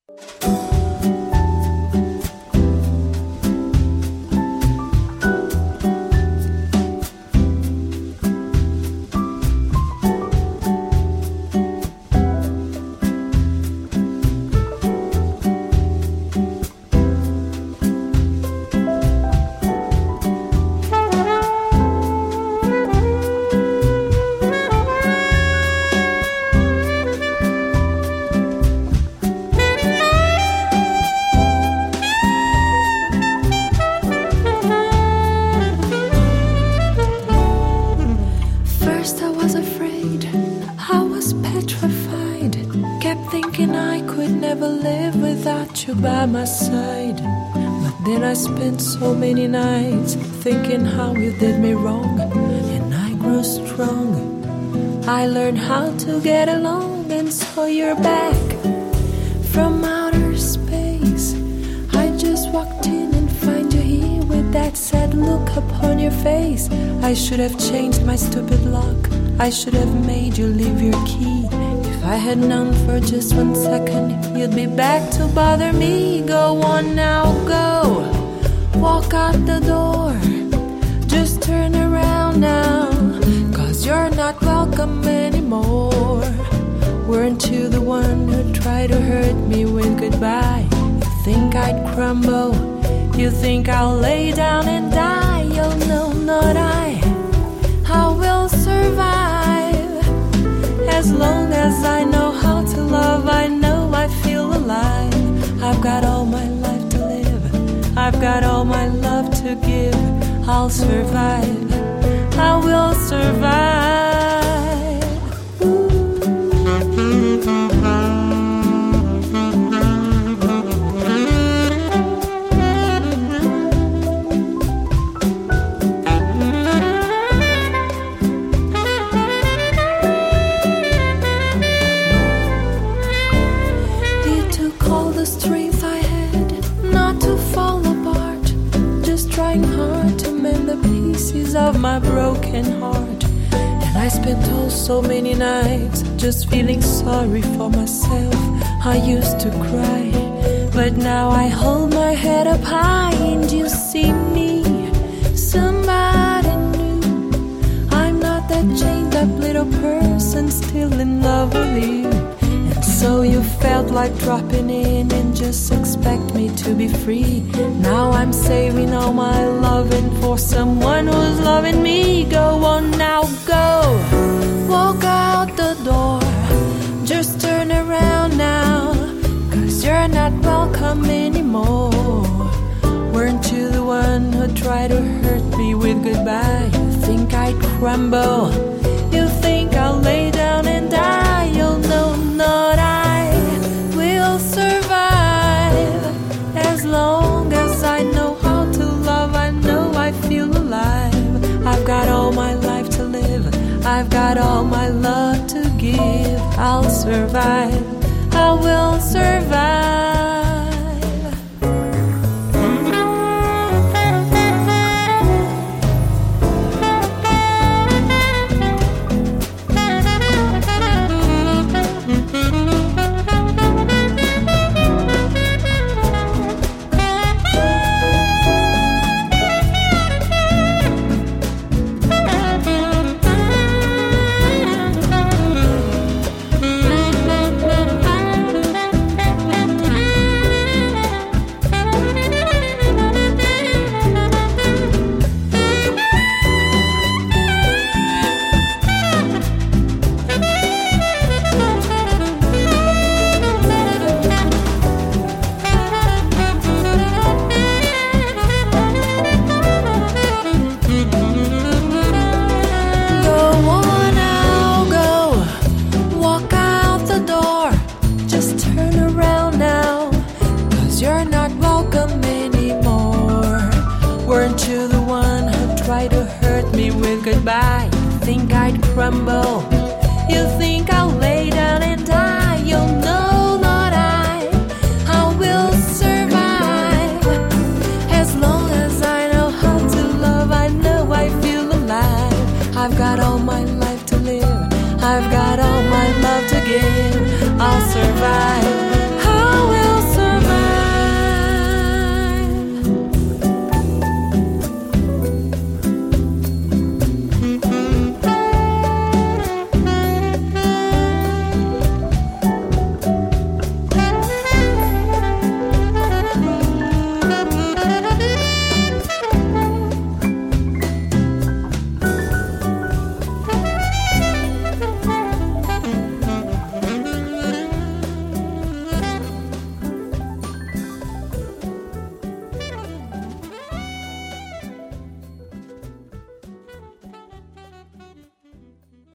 By my side, but then I spent so many nights thinking how you did me wrong, and I grew strong. I learned how to get along, and so you're back from outer space. I just walked in and find you here with that sad look upon your face. I should have changed my stupid lock. I should have made you leave your key. If I had known for just 1 second you'd be back to bother me. Go on now, go. Walk out the door. Just turn around now, 'cause you're not welcome anymore. Weren't you the one who tried to hurt me with goodbye? You think I'd crumble? You think I'll lay down and die? Oh no, not I. I will survive. As long as I know how to love, I know I feel alive. I've got all my life to live. I've got all my love to give. I'll survive. I will survive. Of my broken heart, and I spent so many nights just feeling sorry for myself. I used to cry, but now I hold my head up high and you see me, somebody new. I'm not that chained up little person still in love with you. And so you felt like dropping in and just expect me to be free. Now I'm saving all my loving for someone who's loving me. Go on now, go. Walk out the door. Just turn around now, 'cause you're not welcome anymore. Weren't you the one who tried to hurt me with goodbye? You think I'd crumble? You think I'll lay down and die? Oh no, not I. Will survive. As long as I know how to love, I know I feel alive. I've got all my life to live. I've got all my love to give. I'll survive. I will survive.